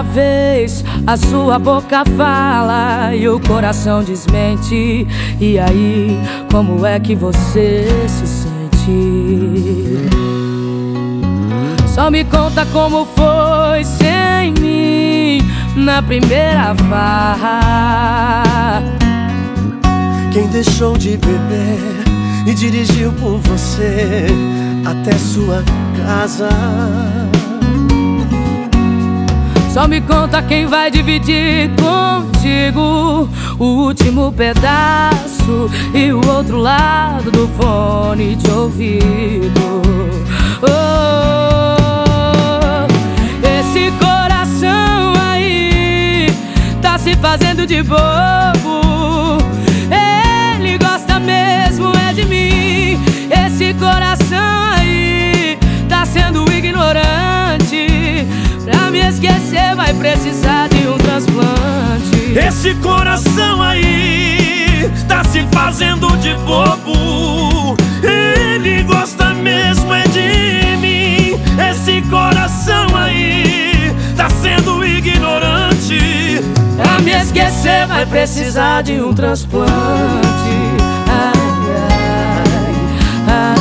vez a sua boca fala e o coração desmente. E aí, como é que você se sente? Só me conta como foi sem mim na primeira farra. Quem deixou de beber e dirigiu por você até sua casa? Só me conta quem vai dividir contigo o último pedaço e o outro lado do fone de ouvido. Oh, esse coração aí tá se fazendo de bobo. Ele gosta mesmo é de mim. Esse coração aí tá sendo ignorante. Pra me esquecer vai precisar de um transplante. Esse coração aí tá se fazendo de bobo. Ele gosta mesmo é de mim. Esse coração aí tá sendo ignorante. Pra me esquecer vai precisar de um transplante. Ai, ai,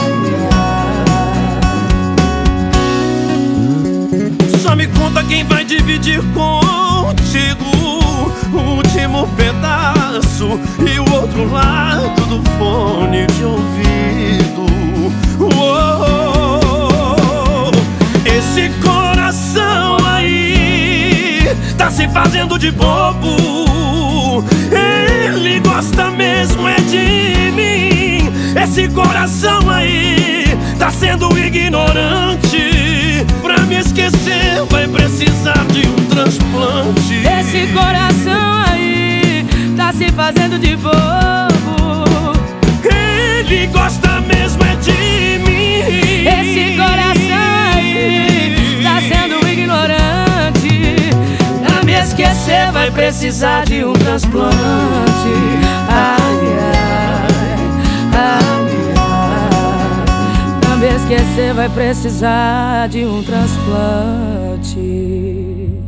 ai. Só me conta quem vai dividir contigo o último pedaço e o outro lado do fone de ouvido. Oh, esse coração aí tá se fazendo de bobo. Ele gosta mesmo é de mim. Esse coração aí tá sendo ignorante. Pra me esquecer vai precisar de um transplante. Esse coração aí tá se fazendo de bobo. Ele gosta mesmo é de mim. Esse coração aí tá sendo ignorante. Pra me esquecer vai precisar de um transplante. Ai, ai, ai, ai. Pra me esquecer vai precisar de um transplante.